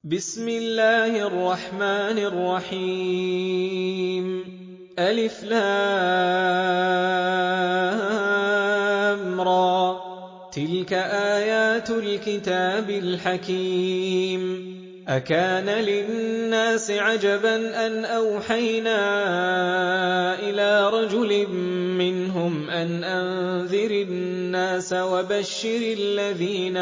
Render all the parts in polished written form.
بسم الله الرحمن الرحيم ألف لام را تلك آيات الكتاب الحكيم أكان للناس عجبا أن أوحينا إلى رجل منهم أن أنذر الناس وبشر الذين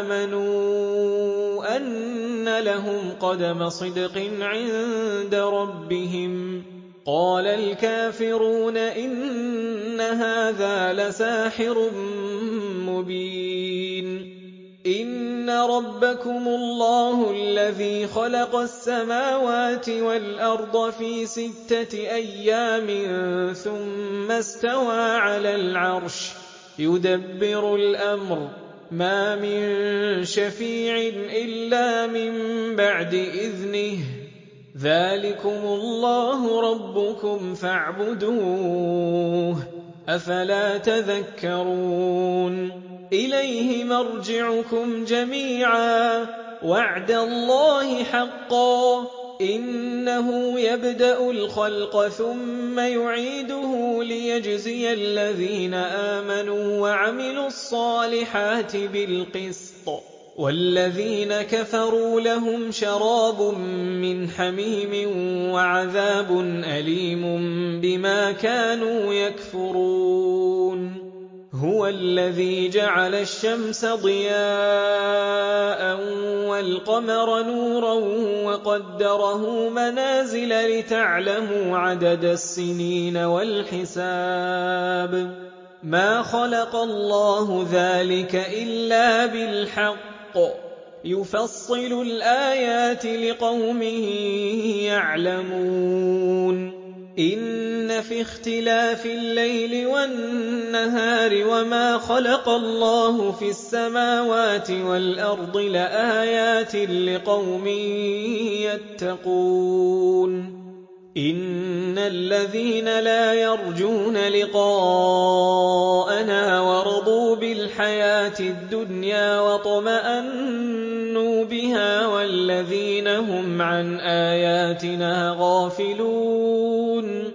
آمنوا أن لهم قدم صدق عند ربهم قال الكافرون إن هذا لساحر مبين إن ربكم الله الذي خلق السماوات والأرض في 6 أيام ثم استوى على العرش يدبر الأمر ما من شفيع إلا من بعد إذنه ذلكم الله ربكم فاعبدوه أفلا تذكرون إليه مرجعكم جميعا وعد الله حقا إنه يبدأ الخلق ثم يعيده ليجزي الذين آمنوا وعملوا الصالحات بالقسط والذين كفروا لهم شراب من حميم وعذاب أليم بما كانوا يكفرون هو الذي جعل الشمس ضياء والقمر نورا وقدره منازل لتعلموا عدد السنين والحساب ما خلق الله ذلك إلا بالحق يفصل الآيات لقوم يعلمون إن في اختلاف الليل والنهار وما خلق الله في السماوات والأرض لآيات لقوم يتقون إن الذين لا يرجون لقاءنا ورضوا بالحياة الدنيا واطمأنوا بها والذين هم عن آياتنا غافلون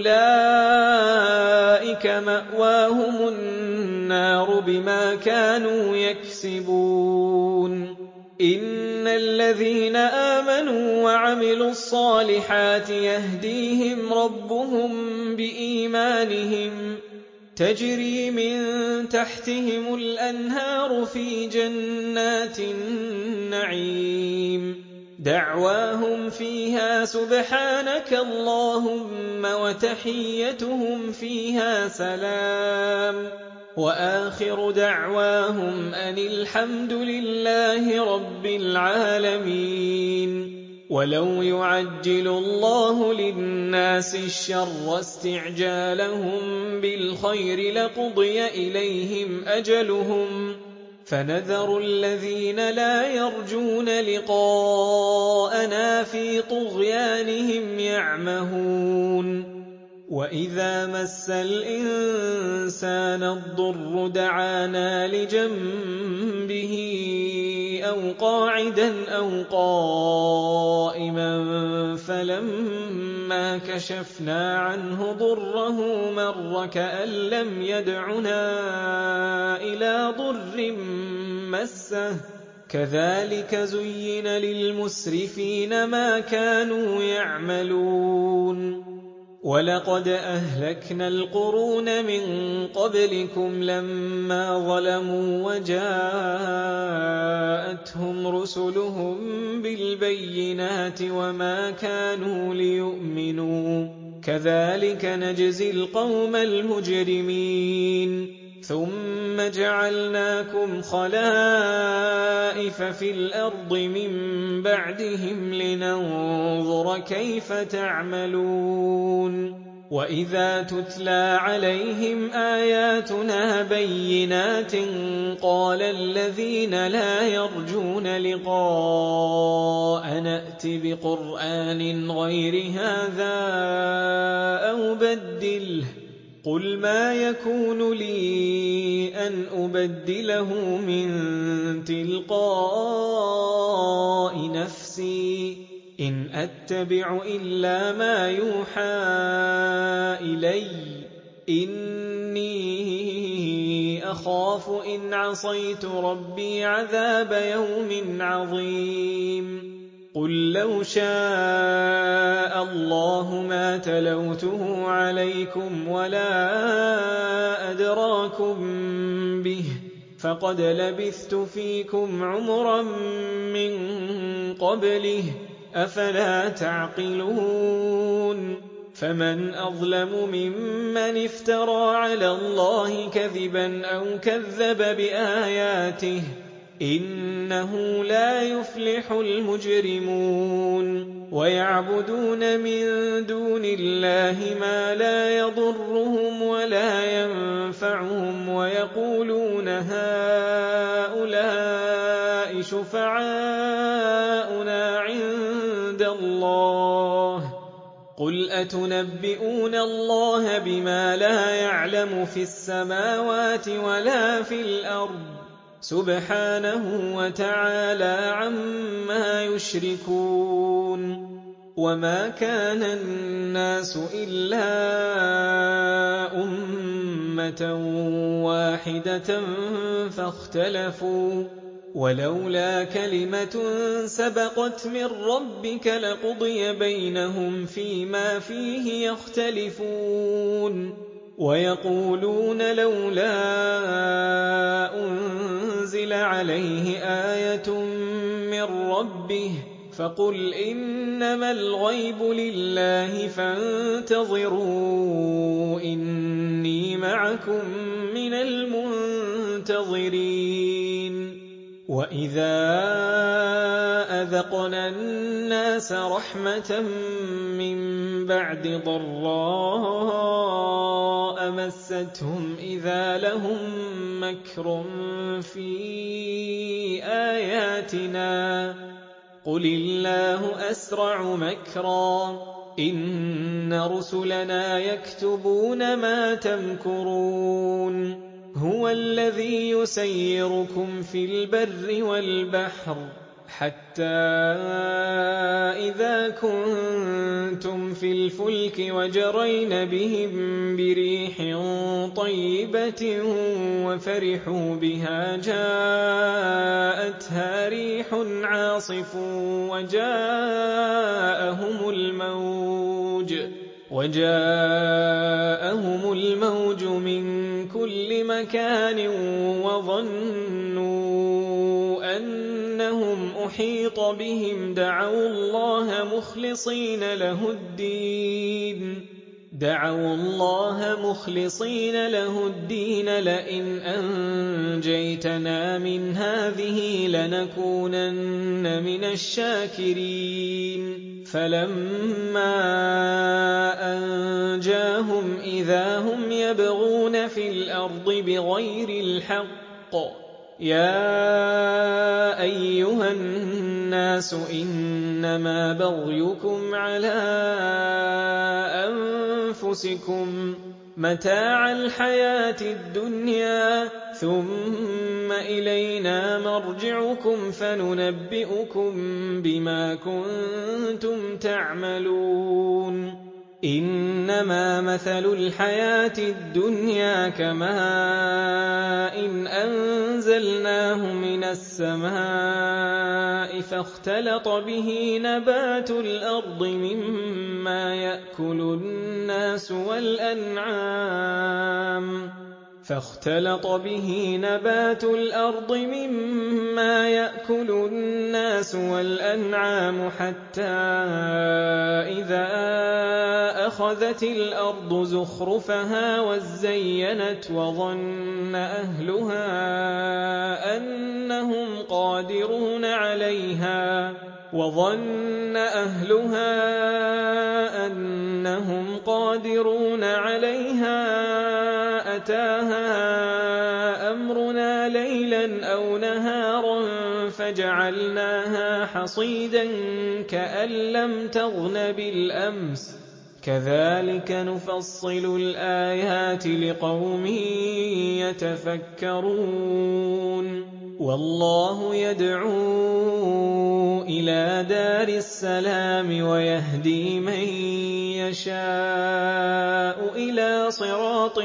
أولئك مأواهم النار بما كانوا يكسبون إن الذين آمنوا وعملوا الصالحات يهديهم ربهم بإيمانهم تجري من تحتهم الأنهار في جنات النعيم دعواهم فيها سبحانك اللهم وتحيتهم فيها سلام وآخر دعواهم أن الحمد لله رب العالمين ولو يعجل الله للناس الشر استعجالهم بالخير لقضي إليهم أجلهم فنذر الذين لا يرجون لقاءنا في طغيانهم يعمهون وإذا مس الإنسان الضر دعانا لجنبه أو قاعدا أو قائما فلما كشفنا عنه ضره مر كأن لم يدعنا إلى ضر مسه كذلك زين للمسرفين ما كانوا يعملون ولقد أهلكنا القرون من قبلكم لما ظلموا وجاءتهم رسلهم بالبينات وما كانوا ليؤمنوا كذلك نجزي القوم المجرمين ثم جعلناكم خلائف في الأرض من بعدهم لننظر كيف تعملون وإذا تتلى عليهم آياتنا بينات قال الذين لا يرجون لقاء نأت بقرآن غير هذا أو بدله قل ما يكون لي أن أبدله من تلقاء نفسي نَفْسِي إِنْ أَتَّبِعُ إِلَّا مَا يُوحَىٰ إِلَيَّ إِنِّي أَخَافُ إِنْ عَصَيْتُ رَبِّي عَذَابَ يَوْمٍ عَظِيمٍ قُل لَّوْ شَاءَ اللَّهُ مَا تَلَوْتُهُ عَلَيْكُمْ وَلَا أَدْرَاكُم بِهِ فَقَدْ لَبِثْتُ فِيكُمْ عُمُرًا مِّن قَبْلِهِ ۚ أَفَلَا تَعْقِلُونَ فَمَنْ أَظْلَمُ مِمَّنِ افْتَرَىٰ عَلَى اللَّهِ كَذِبًا أَوْ كَذَّبَ بِآيَاتِهِ ۚ إِنَّهُ لَا يُفْلِحُ الْمُجْرِمُونَ وَيَعْبُدُونَ مِن دُونِ اللَّهِ مَا لَا يَضُرُّهُمْ وَلَا يَنفَعُهُمْ وَيَقُولُونَ هَٰؤُلَاءِ شُفَعَاؤُنَا عِندَ اللَّهِ ۚ قُلْ أَتُنَبِّئُونَ اللَّهَ بِمَا لَا يَعْلَمُ فِي السَّمَاوَاتِ وَلَا فِي الْأَرْضِ ۚ سُبْحَانَهُ وَتَعَالَىٰ عَمَّا يُشْرِكُونَ وَمَا كَانَ النَّاسُ إِلَّا أُمَّةً وَاحِدَةً فَاخْتَلَفُوا ۚ وَلَوْلَا كَلِمَةٌ سَبَقَتْ مِن رَّبِّكَ لَقُضِيَ بَيْنَهُمْ فِيمَا فِيهِ يَخْتَلِفُونَ وَيَقُولُونَ لَوْلَا أُنزِلَ عَلَيْهِ آيَةٌ مِّن رَّبِّهِ ۖ فَقُلْ إِنَّمَا الْغَيْبُ لِلَّهِ فَانتَظِرُوا إِنِّي مَعَكُم مِّنَ الْمُنتَظِرِينَ وَإِذَا أَذَقْنَا النَّاسَ رَحْمَةً مِّن بَعْدِ ضَرَّاءَ مَسَّتْهُمْ إِذَا لَهُم مَّكْرٌ فِي آيَاتِنَا ۚ قُلِ اللَّهُ أَسْرَعُ مَكْرًا ۚ إِنَّ رُسُلَنَا يَكْتُبُونَ مَا تَمْكُرُونَ هُوَ الَّذِي يُسَيِّرُكُمْ فِي الْبَرِّ وَالْبَحْرِ حَتَّىٰ إِذَا كُنتُمْ فِي الْفُلْكِ وَجَرَيْنَ بِهِم بِرِيحٍ طَيِّبَةٍ وَفَرِحُوا بِهَا جَاءَتْهَا رِيحٌ عَاصِفٌ وَجَاءَهُمُ الْمَوْجُ مِن كُلِّ مَكَانٍ وَظَنُّوا أَنَّهُمْ أُحِيطَ بِهِمْ دَعَوُا اللَّهَ مُخْلِصِينَ لَهُ الدِّينَ لَئِنْ أَنجَيْتَنَا مِنْ هَٰذِهِ لَنَكُونَنَّ مِنَ الشَّاكِرِينَ فَلَمَّا أَنجَاهُمْ إِذَا هُمْ يَبْغُونَ فِي الْأَرْضِ بِغَيْرِ الْحَقِّ ۗ يَا أَيُّهَا النَّاسُ إِنَّمَا بَغْيُكُمْ عَلَىٰ أَنفُسِكُم ۖ مَّتَاعَ الْحَيَاةِ الدُّنْيَا ۖ ثُمَّ إِلَيْنَا مَرْجِعُكُمْ فَنُنَبِّئُكُم بِمَا كُنتُمْ تَعْمَلُونَ إِنَّمَا مَثَلُ الْحَيَاةِ الدُّنْيَا كَمَاءٍ أَنزَلْنَاهُ مِنَ السَّمَاءِ فَاخْتَلَطَ بِهِ نَبَاتُ الْأَرْضِ مِمَّا يَأْكُلُ النَّاسُ وَالْأَنْعَامُ حَتَّىٰ إِذَا أَخَذَتِ الْأَرْضُ زُخْرُفَهَا وَازَّيَّنَتْ وَظَنَّ أَهْلُهَا أَنَّهُمْ قَادِرُونَ عَلَيْهَا أَتَاهَا أَمْرُنَا لَيْلًا أَوْ نَهَارًا فَجَعَلْنَاهَا حَصِيدًا كَأَن لَّمْ تَغْنَ بِالْأَمْسِ ۚ كَذَٰلِكَ نُفَصِّلُ الْآيَاتِ لِقَوْمٍ يَتَفَكَّرُونَ وَاللَّهُ يَدْعُو إِلَىٰ دَارِ السَّلَامِ وَيَهْدِي مَن يَشَاءُ إِلَىٰ صِرَاطٍ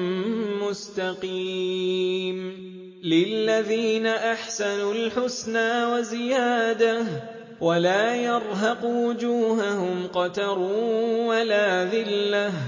مُّسْتَقِيمٍ لِّلَّذِينَ أَحْسَنُوا الْحُسْنَىٰ وَزِيَادَةٌ وَلَا يَرْهَقُ وُجُوهَهُمْ قَتَرٌ وَلَا ذِلَّةٌ ۚ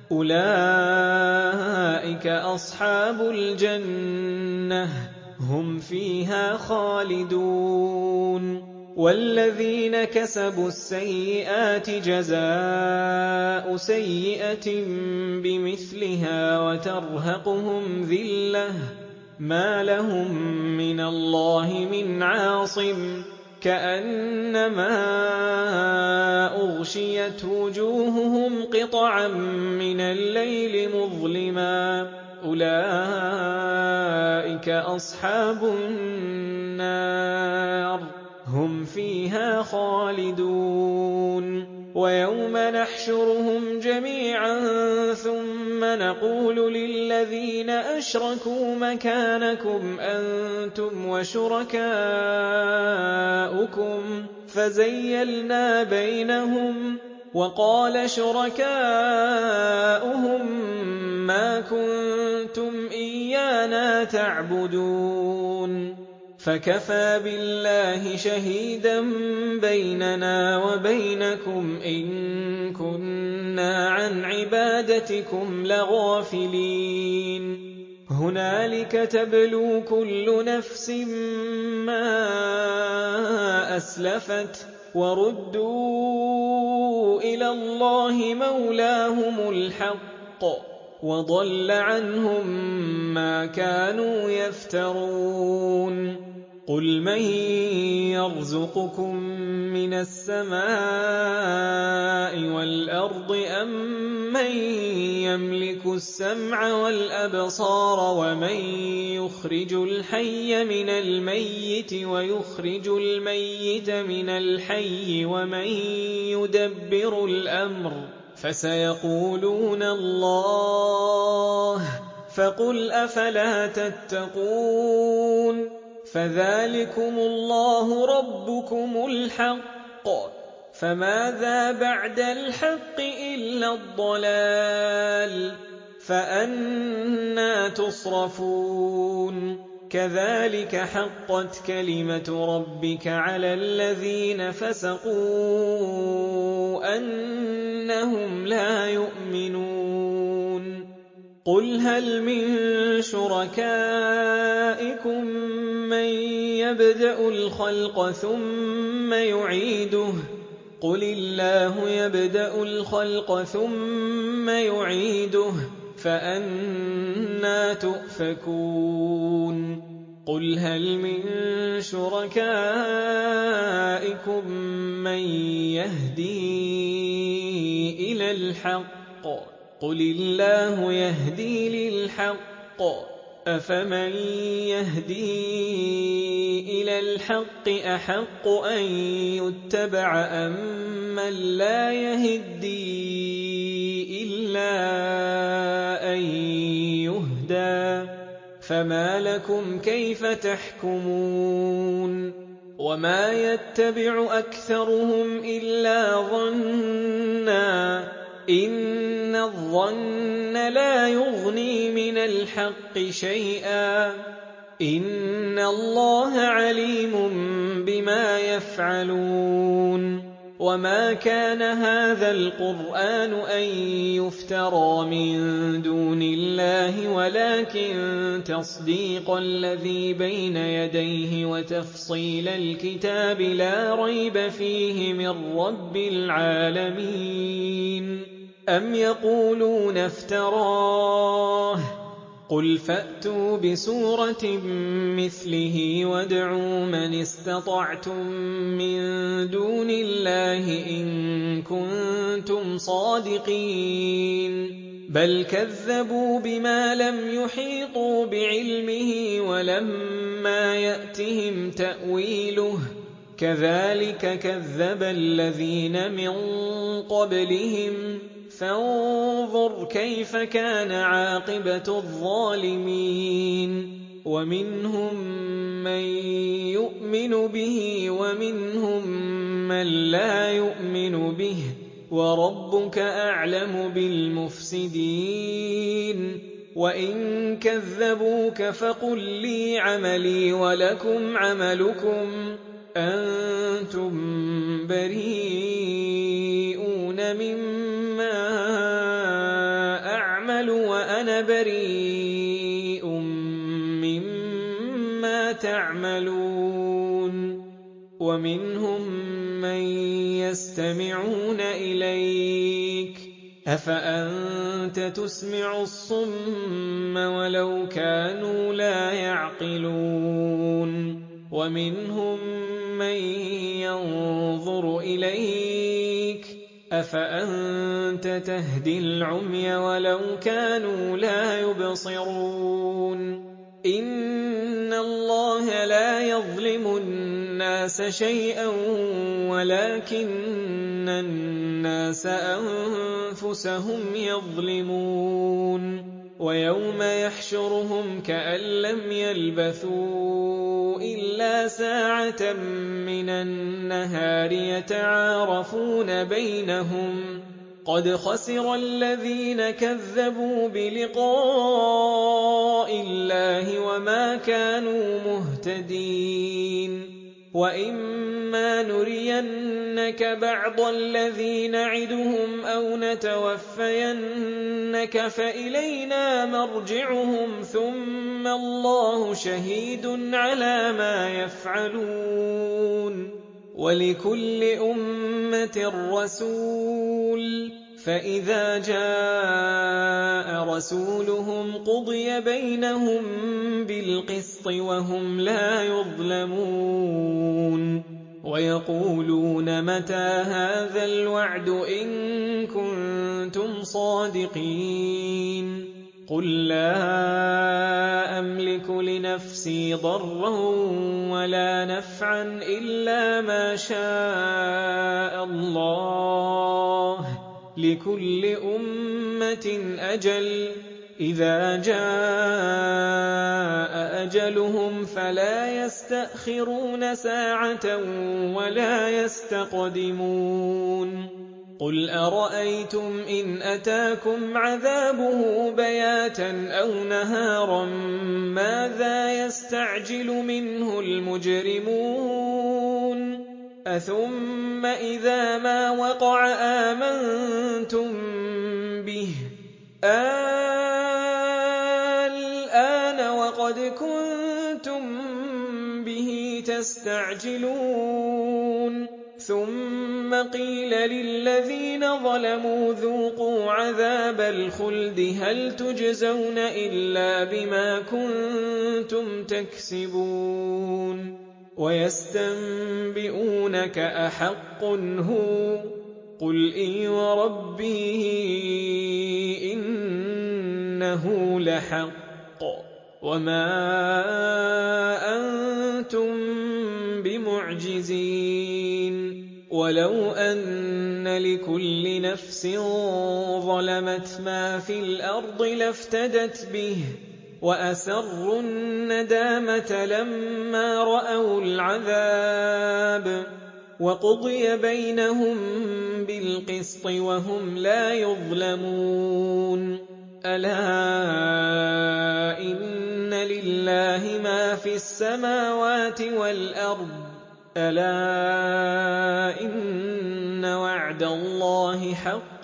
أُولَٰئِكَ أَصْحَابُ الْجَنَّةِ ۖ هُمْ فِيهَا خَالِدُونَ وَالَّذِينَ كَسَبُوا السَّيِّئَاتِ جَزَاءُ سَيِّئَةٍ بِمِثْلِهَا وَتَرْهَقُهُمْ ذِلَّةٌ ۖ مَّا لَهُم مِّنَ اللَّهِ مِنْ عَاصِمٍ ۖ كَأَنَّمَا أُغْشِيَتْ وُجُوهُهُمْ قِطَعًا مِّنَ اللَّيْلِ مُظْلِمًا ۚ أُولَٰئِكَ أَصْحَابُ النَّارِ ۖ هُمْ فِيهَا خَالِدُونَ وَيَوْمَ نَحْشُرُهُمْ جَمِيعًا ثُمَّ نَقُولُ لِلَّذِينَ أَشْرَكُوا مَكَانَكُمْ أَنتُمْ وَشُرَكَاؤُكُمْ فَزَيَّلْنَا بَيْنَهُمْ وَقَالَ شُرَكَاؤُهُم مَّا كُنتُمْ إِيَّانَا تَعْبُدُونَ فَكَفَىٰ بِاللَّهِ شَهِيدًا بَيْنَنَا وَبَيْنَكُمْ إِن كُنَّا عَنْ عِبَادَتِكُمْ لَغَافِلِينَ هُنَالِكَ تَبْلُو كُلُّ نَفْسٍ مَّا أَسْلَفَتْ وَرُدُّوا إِلَى اللَّهِ مَوْلَاهُمُ الْحَقِّ وَضَلَّ عَنْهُم مَّا كَانُوا يَفْتَرُونَ قُلْ مَن يَرْزُقُكُم مِّنَ السَّمَاءِ وَالْأَرْضِ أَمَّن يَمْلِكُ السَّمْعَ وَالْأَبْصَارَ وَمَن يُخْرِجُ الْحَيَّ مِنَ الْمَيِّتِ وَيُخْرِجُ الْمَيِّتَ مِنَ الْحَيِّ وَمَن يُدَبِّرُ الْأَمْرَ ۚ فَسَيَقُولُونَ اللَّهُ ۚ فَقُلْ أَفَلَا تَتَّقُونَ فَذَٰلِكُمُ اللَّهُ رَبُّكُمُ الْحَقُّ ۖ فَمَاذَا بَعْدَ الْحَقِّ إِلَّا الضَّلَالُ ۖ فَأَنَّىٰ تُصْرَفُونَ كَذَٰلِكَ حَقَّتْ كَلِمَةُ رَبِّكَ عَلَى الَّذِينَ فَسَقُوا أَنَّهُمْ لَا يُؤْمِنُونَ قُلْ هَلْ مِن شُرَكَائِكُم مَّن يَبْدَأُ الْخَلْقَ ثُمَّ يُعِيدُهُ ۚ قُلِ اللَّهُ يَبْدَأُ الْخَلْقَ ثُمَّ يُعِيدُهُ ۖ فَأَنَّىٰ تُؤْفَكُونَ قُلْ هَلْ مِن شُرَكَائِكُم مَّن يَهْدِي إِلَى الْحَقِّ ۚ قُلِ اللَّهُ يَهْدِي لِلْحَقِّ ۗ أَفَمَن يَهْدِي إِلَى الْحَقِّ أَحَقُّ أَن يُتَّبَعَ أَمَّن لَّا يَهِدِّي إِلَّا أَن يُهْدَىٰ ۖ فَمَا لَكُمْ كَيْفَ تَحْكُمُونَ وَمَا يَتَّبِعُ أَكْثَرُهُمْ إِلَّا ظَنًّا ۚ إِنَّ الظَّنَّ لَا يُغْنِي مِنَ الْحَقِّ شَيْئًا ۚ إِنَّ اللَّهَ عَلِيمٌ بِمَا يَفْعَلُونَ وَمَا كَانَ هَٰذَا الْقُرْآنُ أَن يُفْتَرَىٰ مِن دُونِ اللَّهِ وَلَٰكِن تَصْدِيقَ الَّذِي بَيْنَ يَدَيْهِ وَتَفْصِيلَ الْكِتَابِ لَا رَيْبَ فِيهِ مِن رَّبِّ الْعَالَمِينَ أَمْ يَقُولُونَ افْتَرَاهُ ۖ قُلْ فَأْتُوا بِسُورَةٍ مِّثْلِهِ وَادْعُوا مَنِ اسْتَطَعْتُم مِّن دُونِ اللَّهِ إِن كُنتُمْ صَادِقِينَ بَلْ كَذَّبُوا بِمَا لَمْ يُحِيطُوا بِعِلْمِهِ وَلَمَّا يَأْتِهِمْ تَأْوِيلُهُ ۚ كَذَٰلِكَ كَذَّبَ الَّذِينَ مِن قَبْلِهِمْ ۚ فَانظُرْ كَيْفَ كَانَ عَاقِبَةُ الظَّالِمِينَ ومنهم من يؤمن به ومنهم من لا يؤمن به وربك أعلم بالمفسدين وإن كذبوك فقل لي عملي ولكم عملكم أنتم بريئون مما أعمل وأنا بريء مما تعملون ومنهم من يستمعون إليك أفأنت تسمع الصم ولو كانوا لا يعقلون ومنهم من ينظر إليك أفأنت تهدي العمي ولو كانوا لا يبصرون إن الله لا يظلم الناس شيئا ولكن الناس أنفسهم يظلمون ويوم يحشرهم كأن لم يلبثوا إلا ساعة من النهار يتعارفون بينهم قد خسر الذين كذبوا بلقاء الله وما كانوا مهتدين وإما نرينك بعض الذي نعدهم أو نتوفينك فإلينا مرجعهم ثم الله شهيد على ما يفعلون ولكل أمة رسول فإذا جاء رسولهم قضي بينهم بالقسط وهم لا يظلمون ويقولون متى هذا الوعد إن كنتم صادقين قل لا أملك لنفسي ضرا ولا نفعا إلا ما شاء الله لكل أمة أجل إذا جاء أجلهم فلا يستأخرون ساعة ولا يستقدمون قل أرأيتم إن أتاكم عذابه بياتا أو نهارا ماذا يستعجل منه المجرمون أثم إذا ما وقع آمنتم به الآن وقد كنتم به تستعجلون ثم قيل للذين ظلموا ذوقوا عذاب الخلد هل تجزون إلا بما كنتم تكسبون ويستنبئونك أحق هو قل إي وربي إنه لحق وما أنتم بمعجزين ولو أن لكل نفس ظلمت ما في الأرض لافتدت به وأسروا الندامة لما رأوا العذاب وقضي بينهم بالقسط وهم لا يظلمون ألا إن لله ما في السماوات والأرض ألا إن وعد الله حق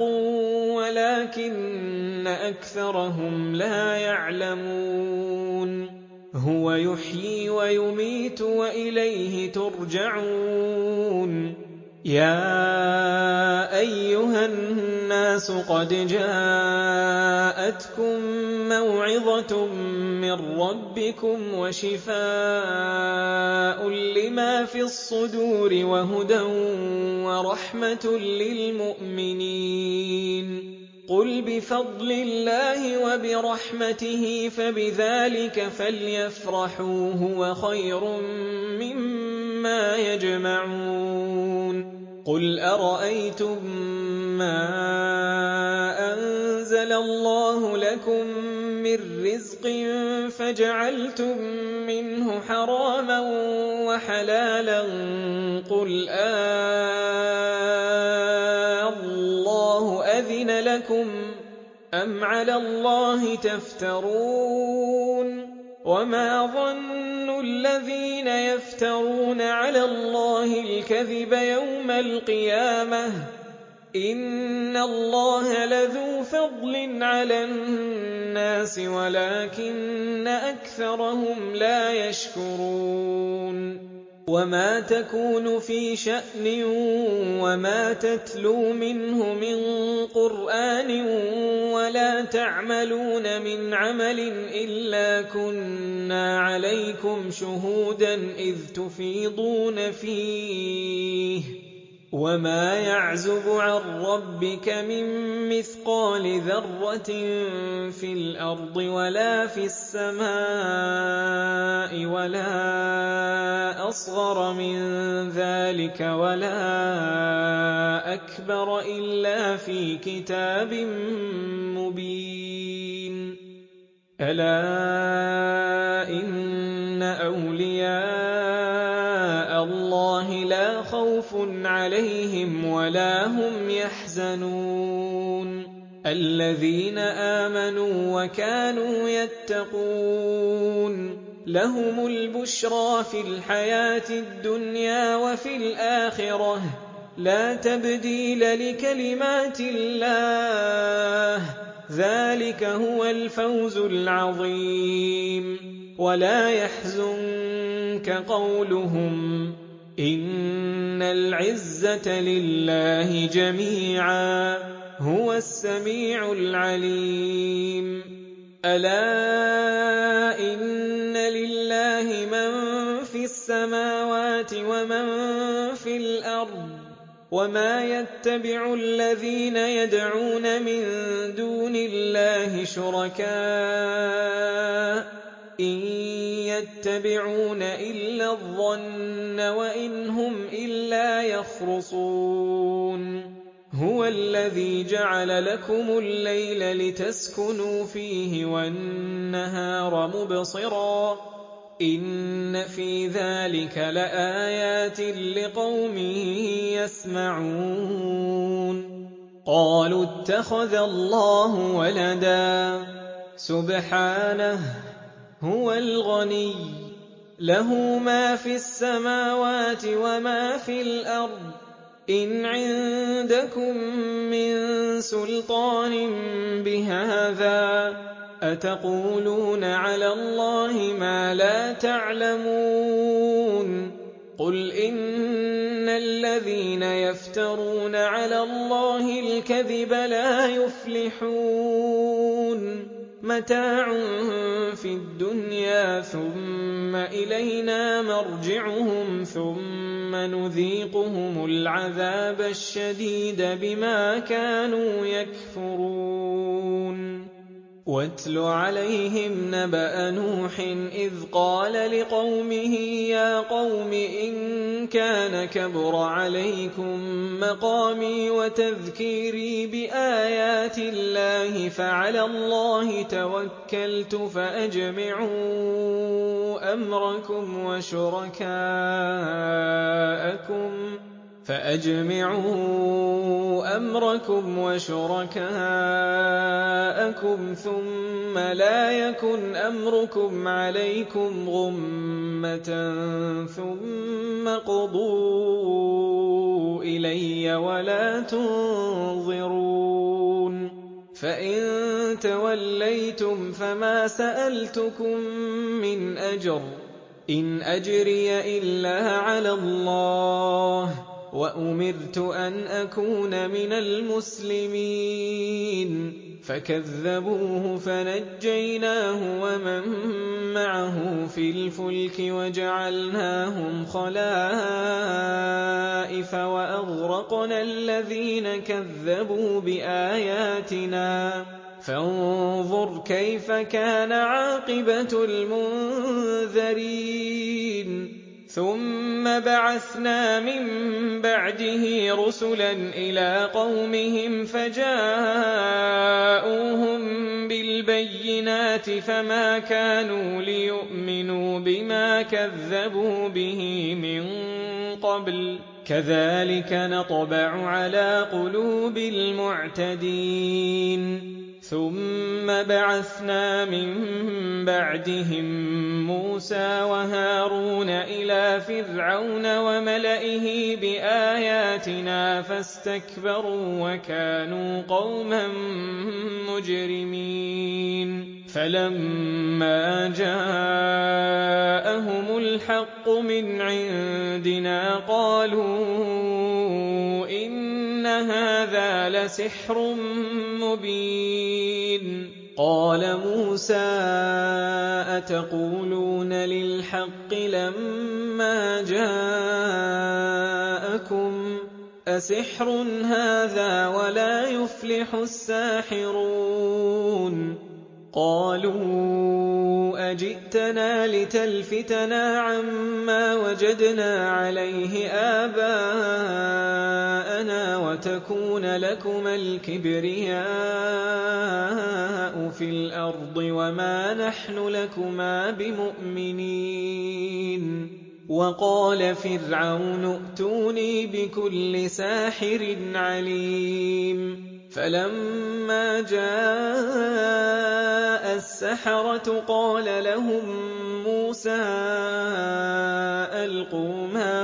ولكن أكثرهم لا يعلمون هو يحيي ويميت وإليه ترجعون يا أيها الناس قد جاءتكم موعظة من ربكم وشفاء لما في الصدور وهدى ورحمة للمؤمنين قل بفضل الله وبرحمته فبذلك فليفرحوا هو خير مما يجمعون قل أرأيتم ما أنزل الله لكم من رزق فجعلتم منه حراما وحلالا قل الله أذن لكم أم على الله تفترون وما ظن الذين يفترون على الله الكذب يوم القيامة إن الله لذو فضل على الناس ولكن أكثرهم لا يشكرون وما تكون في شأن وما تتلو منه من قرآن ولا تعملون من عمل إلا كنا عليكم شهودا إذ تفيضون فيه وما يعزب عن ربك من مثقال ذرة في الأرض ولا في السماء ولا أصغر من ذلك ولا أكبر إلا في كتاب مبين ألا إن أولياء الله لا خوف عليهم ولا هم يحزنون الذين آمنوا وكانوا يتقون لهم البشرى في الحياة الدنيا وفي الآخرة لا تبديل لكلمات الله ذلك هو الفوز العظيم ولا يحزنك قولهم إن العزة لله جميعا هو السميع العليم ألا إن لله من في السماوات ومن في الأرض وما يتبع الذين يدعون من دون الله شركاء إن يتبعون إلا الظن وإن هم إلا يخرصون هو الذي جعل لكم الليل لتسكنوا فيه والنهار مبصرا إن في ذلك لآيات لقوم يسمعون قالوا اتخذ الله ولدا سبحانه هو الغني له ما في السماوات وما في الأرض إن عندكم من سلطان بهذا أتقولون على الله ما لا تعلمون قل إن الذين يفترون على الله الكذب لا يفلحون متاع في الدنيا ثم إلينا مرجعهم ثم نذيقهم العذاب الشديد بما كانوا يكفرون واتل عليهم نبأ نوح إذ قال لقومه يا قوم إن كان كبر عليكم مقامي وتذكيري بآيات الله فعلى الله توكلت فأجمعوا أمركم وشركاءكم ثم لا يكن أمركم عليكم غمة ثم قضوا إلي ولا تنظرون فإن توليتم فما سألتكم من أجر إن أجري إلا على الله وأمرت أن أكون من المسلمين فكذبوه فنجيناه ومن معه في الفلك وجعلناهم خلائف وأغرقنا الذين كذبوا بآياتنا فانظر كيف كان عاقبة المنذرين ثُمَّ بَعَثْنَا مِن بَعْدِهِ رُسُلًا إِلَىٰ قَوْمِهِمْ فَجَاءُوهُم بِالْبَيِّنَاتِ فَمَا كَانُوا لِيُؤْمِنُوا بِمَا كَذَّبُوا بِهِ مِن قَبْلُ ۚ كَذَٰلِكَ نَطْبَعُ عَلَىٰ قُلُوبِ الْمُعْتَدِينَ ثُمَّ بَعَثْنَا مِن بَعْدِهِم مُّوسَىٰ وَهَارُونَ إِلَىٰ فِرْعَوْنَ وَمَلَئِهِ بِآيَاتِنَا فَاسْتَكْبَرُوا وَكَانُوا قَوْمًا مُّجْرِمِينَ فَلَمَّا جَاءَهُمُ الْحَقُّ مِنْ عِندِنَا قَالُوا إِنَّ هَٰذَا لَسِحْرٌ مُّبِينٌ قَالَ مُوسَىٰ أَتَقُولُونَ لِلْحَقِّ لَمَّا جَاءَكُمْ ۖ أَسِحْرٌ هَٰذَا وَلَا يُفْلِحُ السَّاحِرُونَ قَالُوا أَجِئْتَنَا لِتَلْفِتَنَا عَمَّا وَجَدْنَا عَلَيْهِ آبَاءَنَا وَتَكُونَ لَكُمَا الْكِبْرِيَاءُ فِي الْأَرْضِ وَمَا نَحْنُ لَكُمَا بِمُؤْمِنِينَ وَقَالَ فِرْعَوْنُ ائْتُونِي بِكُلِّ سَاحِرٍ عَلِيمٍ فَلَمَّا جَاءَ السَّحَرَةُ قَالَ لَهُم مُّوسَىٰ أَلْقُوا مَا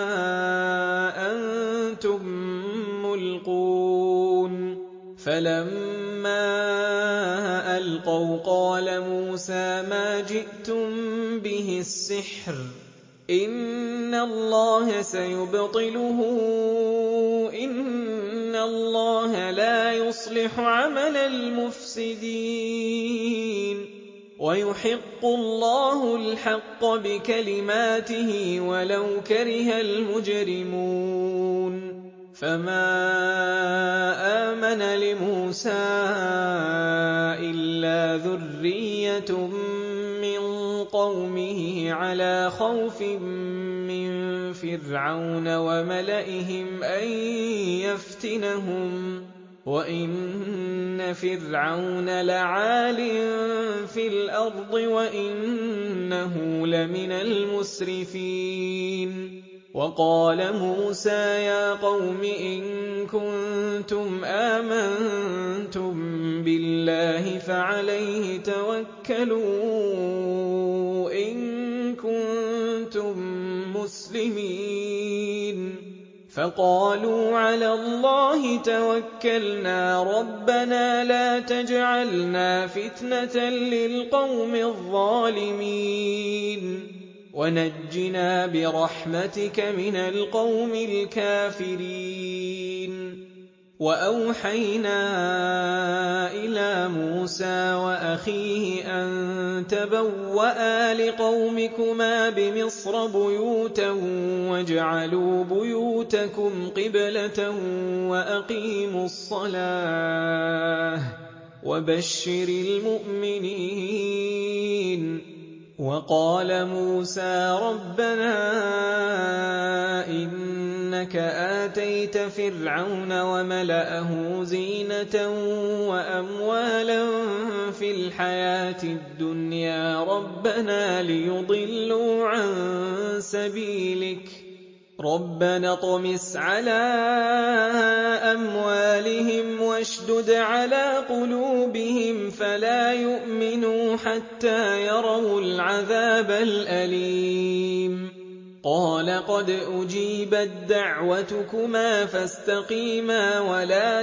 أَنتُم مُّلْقُونَ فَلَمَّا أَلْقَوْا قَالَ مُوسَىٰ مَا جِئْتُم بِهِ السِّحْرُ ۖ إِنَّ اللَّهَ سَيُبْطِلُهُ ۖ إِنَّ اللَّهَ لَا يُصْلِحُ عَمَلَ الْمُفْسِدِينَ وَيُحِقُّ اللَّهُ الْحَقَّ بِكَلِمَاتِهِ وَلَوْ كَرِهَ الْمُجْرِمُونَ فَمَا آمَنَ لِمُوسَىٰ إِلَّا ذُرِّيَّةٌ مِّن قَوْمِهِ عَلَىٰ خَوْفٍ مِّن فِرْعَوْنَ وَمَلَئِهِمْ أَن يَفْتِنَهُمْ ۚ وَإِنَّ فِرْعَوْنَ لَعَالٍ فِي الْأَرْضِ وَإِنَّهُ لَمِنَ الْمُسْرِفِينَ وَقَالَ مُوسَىٰ يَا قَوْمِ إِن كُنتُمْ آمَنتُم بِاللَّهِ فَعَلَيْهِ تَوَكَّلُوا إِن كُنتُم مُّسْلِمِينَ فَقَالُوا عَلَى اللَّهِ تَوَكَّلْنَا رَبَّنَا لَا تَجْعَلْنَا فِتْنَةً لِّلْقَوْمِ الظَّالِمِينَ وَنَجِّنَا بِرَحْمَتِكَ مِنَ الْقَوْمِ الْكَافِرِينَ وَأَوْحَيْنَا إِلَىٰ مُوسَىٰ وَأَخِيهِ أَن تَبَوَّآ لِقَوْمِكُمَا بِمِصْرَ بُيُوتًا وَاجْعَلُوا بُيُوتَكُمْ قِبْلَةً وَأَقِيمُوا الصَّلَاةَ وَبَشِّرِ الْمُؤْمِنِينَ وَقَالَ مُوسَىٰ رَبَّنَا إِنَّكَ آتَيْتَ فِرْعَوْنَ وَمَلَأَهُ زِينَةً وَأَمْوَالًا فِي الْحَيَاةِ الدُّنْيَا رَبَّنَا لِيُضِلُّوا عَن سَبِيلِكَ رَبَّنَا اطْمِسْ عَلَىٰ أَمْوَالِهِمْ وَاشْدُدْ عَلَىٰ قُلُوبِهِمْ فَلَا يُؤْمِنُوا حَتَّىٰ يَرَوُا الْعَذَابَ الْأَلِيمَ قَالَ قَدْ أُجِيبَت دَّعْوَتُكُمَا فَاسْتَقِيمَا وَلَا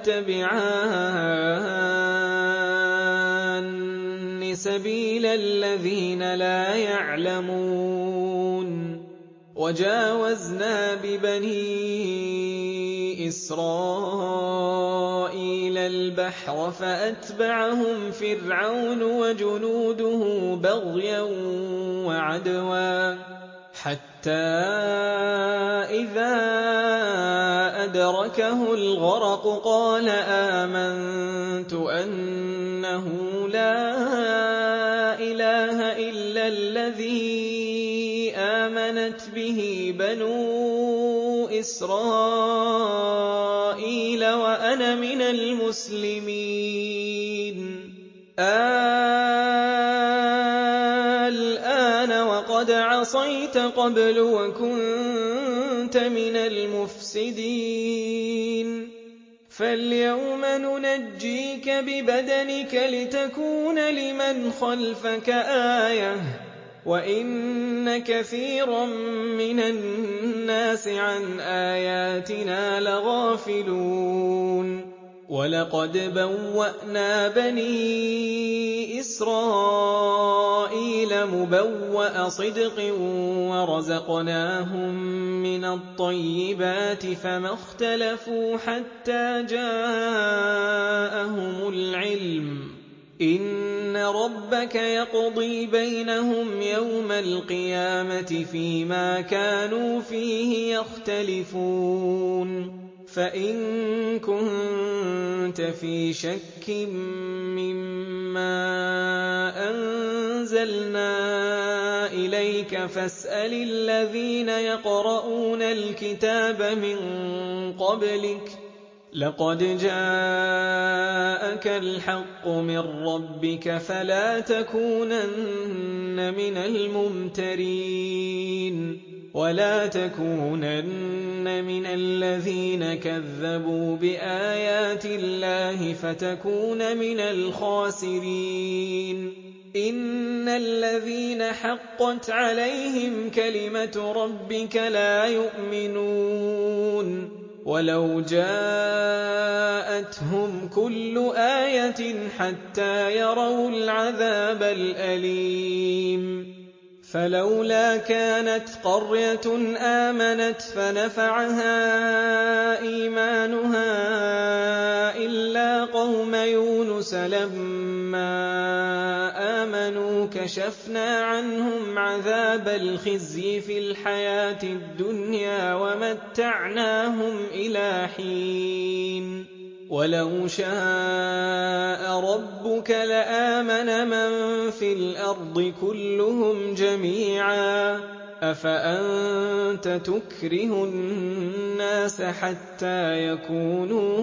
تَتَّبِعَانِّ سَبِيلَ الَّذِينَ لَا يَعْلَمُونَ وَجَاوَزْنَا بِبَنِي إِسْرَائِيلَ الْبَحْرَ فَأَتْبَعَهُمْ فِرْعَوْنُ وَجُنُودُهُ بَغْيًا وَعَدْوًا حَتَّىٰ إِذَا أَدْرَكَهُ الْغَرَقُ قَالَ آمَنتُ أَنَّهُ لَا إِلَٰهَ إِلَّا الَّذِي آمَنَتْ بَنُو إِسْرَائِيلَ وَأَنَا مِنَ الْمُسْلِمِينَ الْآنَ وَقَدْ عَصَيْتَ قَبْلُ وَكُنتَ مِنَ الْمُفْسِدِينَ فَالْيَوْمَ نُنَجِّيكَ بِبَدَنِكَ لِتَكُونَ لِمَنْ خَلْفَكَ آيَةً ۚ وَإِنَّ كَثِيرًا مِّنَ النَّاسِ عَنْ آيَاتِنَا لَغَافِلُونَ وَلَقَدْ بَوَّأْنَا بَنِي إِسْرَائِيلَ مُبَوَّأَ صِدْقٍ وَرَزَقْنَاهُم مِّنَ الطَّيِّبَاتِ فَمَا اخْتَلَفُوا حَتَّىٰ جَاءَهُمُ الْعِلْمُ ۚ إِنَّ رَبَّكَ يَقْضِي بَيْنَهُمْ يَوْمَ الْقِيَامَةِ فِيمَا كَانُوا فِيهِ يَخْتَلِفُونَ فَإِن كُنتَ فِي شَكٍّ مِّمَّا أَنزَلْنَا إِلَيْكَ فَاسْأَلِ الَّذِينَ يَقْرَؤُونَ الْكِتَابَ مِن قَبْلِكَ ۚ لَقَدْ جَاءَكَ الْحَقُّ مِن رَّبِّكَ فَلَا تَكُونَنَّ مِنَ الْمُمْتَرِينَ وَلَا تَكُونَنَّ مِنَ الَّذِينَ كَذَّبُوا بِآيَاتِ اللَّهِ فَتَكُونَ مِنَ الْخَاسِرِينَ إِنَّ الَّذِينَ حَقَّتْ عَلَيْهِمْ كَلِمَةُ رَبِّكَ لَا يُؤْمِنُونَ وَلَوْ جَاءَتْهُمْ كُلُّ آيَةٍ حَتَّىٰ يَرَوُا الْعَذَابَ الْأَلِيمَ فَلَوْلَا كَانَتْ قَرْيَةٌ آمَنَتْ فَنَفَعَهَا إِيمَانُهَا إِلَّا قَوْمَ يُونُسَ لَمَّا آمَنُوا كَشَفْنَا عَنْهُمْ عَذَابَ الْخِزْيِ فِي الْحَيَاةِ الدُّنْيَا وَمَتَّعْنَاهُمْ إِلَىٰ حِينٍ وَلَوْ شَاءَ رَبُّكَ لَآمَنَ مَن فِي الْأَرْضِ كُلُّهُمْ جَمِيعًا ۚ أَفَأَنتَ تُكْرِهُ النَّاسَ حَتَّىٰ يَكُونُوا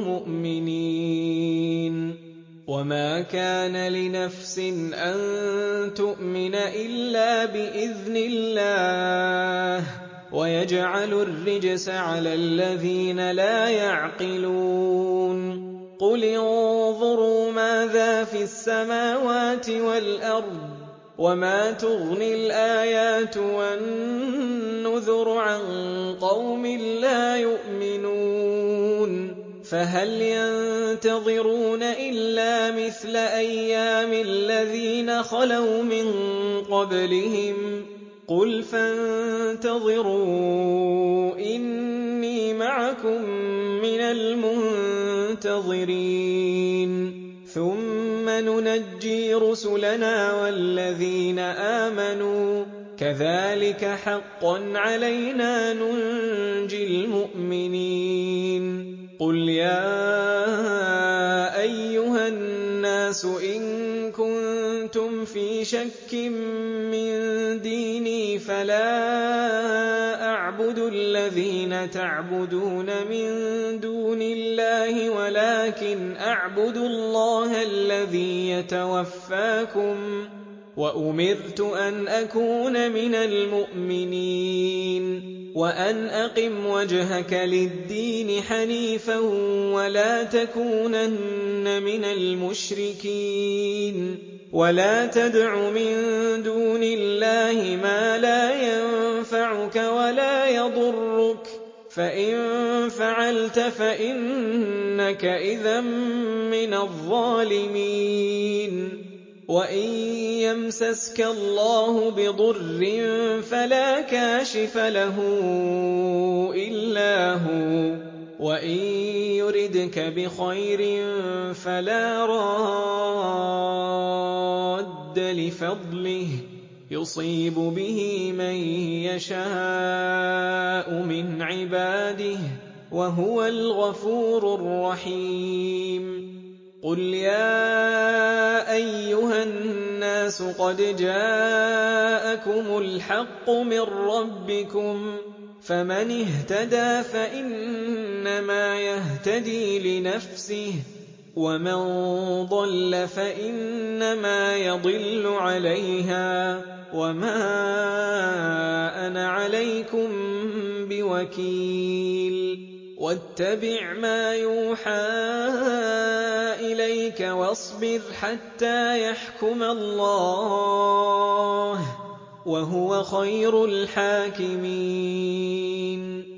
مُؤْمِنِينَ وَمَا كَانَ لِنَفْسٍ أَن تُؤْمِنَ إِلَّا بِإِذْنِ اللَّهِ ۚ وَيَجْعَلُ الرِّجْسَ عَلَى الَّذِينَ لَا يَعْقِلُونَ قُلِ انظُرُوا مَاذَا فِي السَّمَاوَاتِ وَالْأَرْضِ وَمَا تُغْنِي الْآيَاتُ وَالنُّذُرُ عَن قَوْمٍ لَّا يُؤْمِنُونَ فَهَلْ يَنتَظِرُونَ إِلَّا مِثْلَ أَيَّامِ الَّذِينَ خَلَوْا مِن قَبْلِهِمْ ۚ قُلْ فَانتَظِرُوا إِنِّي مَعَكُم مِّنَ الْمُنتَظِرِينَ ثُمَّ نُنَجِّي رُسُلَنَا وَالَّذِينَ آمَنُوا ۚ كَذَٰلِكَ حَقًّا عَلَيْنَا نُنجِي الْمُؤْمِنِينَ قُلْ يَا أَيُّهَا النَّاسُ إِن كُنتُمْ فِي شَكٍّ مِّن دِينِي فَلَا أَعْبُدُ الَّذِينَ تَعْبُدُونَ مِن دُونِ اللَّهِ وَلَٰكِنْ أَعْبُدُ اللَّهَ الَّذِي يَتَوَفَّاكُمْ ۖ وَأُمِرْتُ أَنْ أَكُونَ مِنَ الْمُؤْمِنِينَ وَأَنْ أَقِمْ وَجْهَكَ لِلدِّينِ حَنِيفًا وَلَا تَكُونَنَّ مِنَ الْمُشْرِكِينَ وَلَا تَدْعُ مِن دُونِ اللَّهِ مَا لَا يَنفَعُكَ وَلَا يَضُرُّكَ ۖ فَإِن فَعَلْتَ فَإِنَّكَ إِذًا مِّنَ الظَّالِمِينَ وَإِن يَمْسَسْكَ اللَّهُ بِضُرٍّ فَلَا كَاشِفَ لَهُ إِلَّا هُوَ ۖ وَإِن يُرِدْكَ بِخَيْرٍ فَلَا رَادَّ لِفَضْلِهِ ۚ يُصِيبُ بِهِ مَن يَشَاءُ مِنْ عِبَادِهِ ۚ وَهُوَ الْغَفُورُ الرَّحِيمُ قُلْ يَا أَيُّهَا النَّاسُ قَدْ جَاءَكُمُ الْحَقُّ مِن رَّبِّكُمْ فَمَنِ اهْتَدَىٰ فَإِنَّمَا يَهْتَدِي لِنَفْسِهِ ۖ وَمَن ضَلَّ فَإِنَّمَا يَضِلُّ عَلَيْهَا ۖ وَمَا أَنَا عَلَيْكُم بِوَكِيلٍ. وَاتَّبِعْ مَا يُوحَىٰ إِلَيْكَ وَاصْبِرْ حَتَّىٰ يَحْكُمَ اللَّهُ ۚ وَهُوَ خَيْرُ الْحَاكِمِينَ.